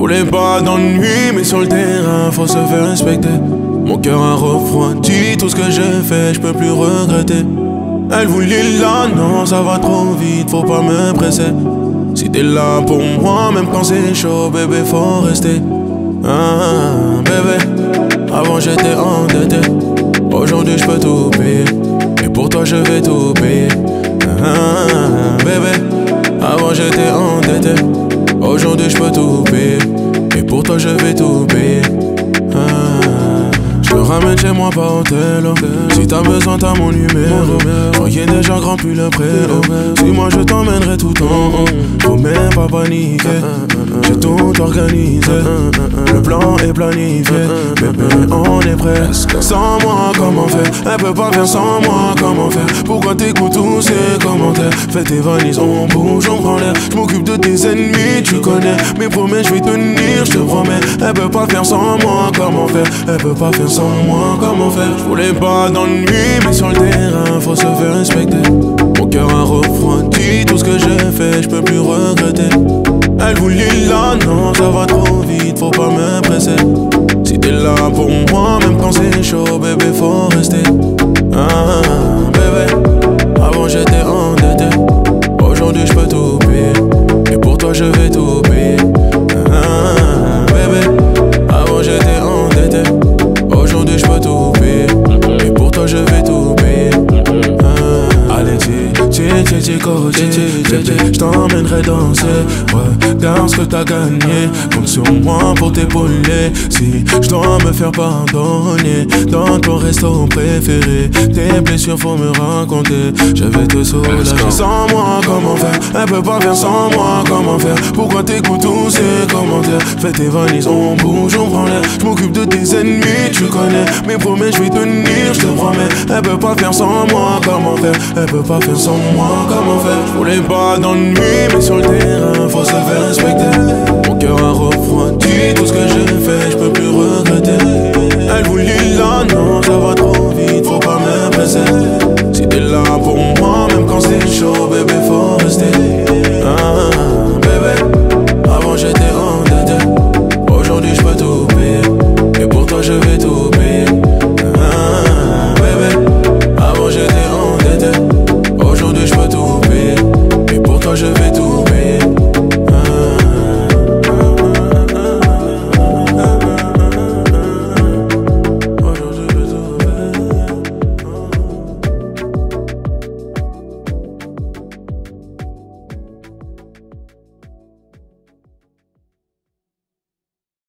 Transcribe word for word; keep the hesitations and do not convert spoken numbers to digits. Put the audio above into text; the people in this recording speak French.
J'voulais pas d'ennui, mais sur le terrain, faut se faire respecter. Mon cœur a refroidi, tout ce que j'ai fait, j'peux plus regretter. Elle voulait là, non, ça va trop vite, faut pas me presser. Si t'es là pour moi, même quand c'est chaud, bébé, faut rester. Ah, bébé, avant j'étais endetté, aujourd'hui j'peux tout payer. Et pour toi je vais tout payer. Ah, bébé, avant j'étais endetté, aujourd'hui j'peux tout payer. Et pour toi je vais tout payer. Ah, je te ramène chez moi par hôtel. Si t'as besoin t'as mon numéro. Soyez déjà grand puis le préau. Si moi je t'emmènerai tout en haut. Faut même pas paniquer, j'ai tout organisé. Le plan est planifié, bébé on est prêt. Sans moi comment faire, elle peut pas faire sans moi comment faire. Pourquoi t'écoutes tous ces commentaires? Fais tes valises, on bouge, on prend l'air. J'm'occupe de tes ennemis, tu connais. Mes promesses je vais tenir, je te promets. Elle peut pas faire sans moi comment faire. Elle peut pas faire sans moi comment faire. J'voulais pas d'ennui, mais sur le terrain faut se faire respecter. Mon cœur a refroidi, tout ce que j'ai fait, j'peux plus regretter. Elle voulait là, non, ça va trop vite, faut pas me presser. Si t'es là pour moi, même quand c'est chaud, bébé, faut rester. Ah, bébé, avant j'étais endetté, aujourd'hui j'peux tout payer. Et pour toi je vais tout payer. Ah, bébé, avant j'étais endetté, aujourd'hui j'peux tout payer. Et pour toi je vais tout payer. Ah, allez, tiens, tiens, tiens, coach, bébé, j't'emmènerai danser. Ouais, garde ce que t'as gagné, compte sur moi pour t'épauler. Si j'dois me faire pardonner dans ton resto préféré, tes blessures faut me raconter, je vais te soulager. Sans moi comment faire, elle peut pas faire sans moi comment faire. Pourquoi t'écoutes tous ces commentaires? Fais tes valises, on bouge, on prend l'air. J'm'occupe de tes ennemis, tu connais. Mes promesses je vais tenir, je te promets. Elle peut pas faire sans moi comment faire. Elle peut pas faire sans moi comment faire. J'voulais pas d'ennui, mais sur le terrain faut se faire respecter. Mon cœur a refroidi, tout ce que j'ai fait, j'peux plus regretter. Elle voulait là, non, ça va trop vite, faut pas me presser.